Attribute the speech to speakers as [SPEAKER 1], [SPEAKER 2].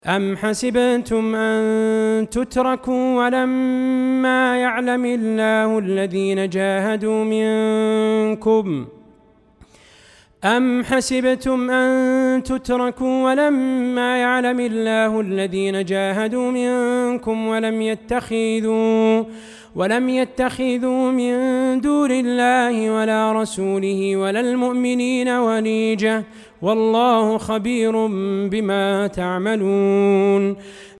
[SPEAKER 1] أم حسبتم أن تتركوا ولما يعلم الله الذين جاهدوا منكم ولم يتخذوا من دون الله ولا رسوله ولا المؤمنين وليجة والله خبير بما تعملون.